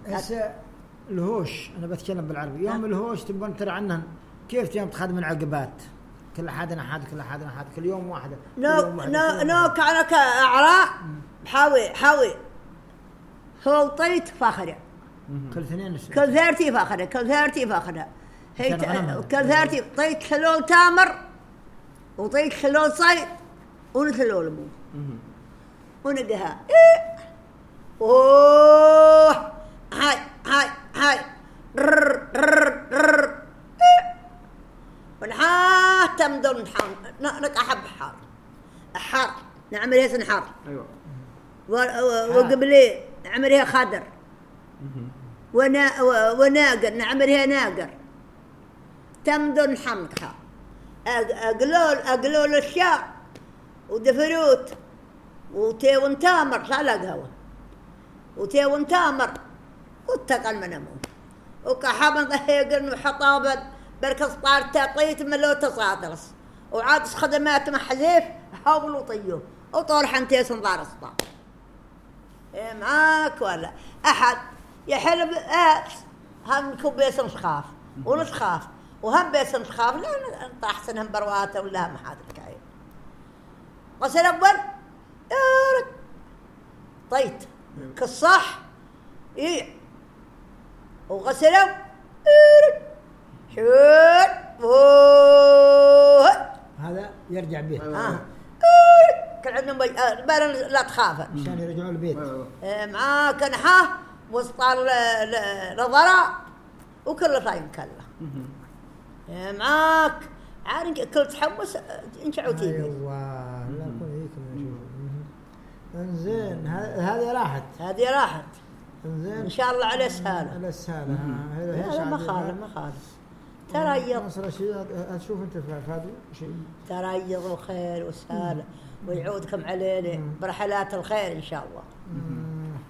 هسه الهوش أنا بتكلم بالعربي. يوم الهوش تبون ترى عنهن كيف يوم تخدم العقبات كل أحد نحاد كل يوم واحدة. نو كأنك أعراء حاوي هو طيت فاخرة كل اثنين كل ثارتي فاخرة هي كل ثارتي طيت خلول تامر وطيت خلول صيد ونثلول مو ونقها اوه هاي ونحاه تمدن نحن أحب حار نعملها سنحار أيوة وقبلي نعملها خضر وناقر نعملها ناقر تمدن حمدها أقلول الشاع ودفروت وتيون تامر على قهوة وتيون تامر واتقل من أمون وكحابن ضهيقن وحطابن بركز طار تقيت ملو تصادرس وعادس خدمات محذيف حاولوا طيوه وطول حنتيس نظار الصطار معاك ولا أحد يحلب هم كوبيس نسخاف ونسخاف وهم بيس نسخاف لا نطحسنهم برواته ولا هم حاد الكعيب غسل أول طيت كالصح وغسلوا شوت هذا يرجع به كان عندهم بارن لا تخافه عشان يرجعوا البيت معاك نحاه وسط النظراء وكل فاين كله معاك عارف كل تحبس انشعوا تيجي ايوه لا كل هيك انزين هذه راحت انزين ان شاء الله على سهاله لا ما خالف تريض مصر شيء اشوف انت في هذا شيء تريض وخير وسهاله ويعودكم علينا برحلات الخير ان شاء الله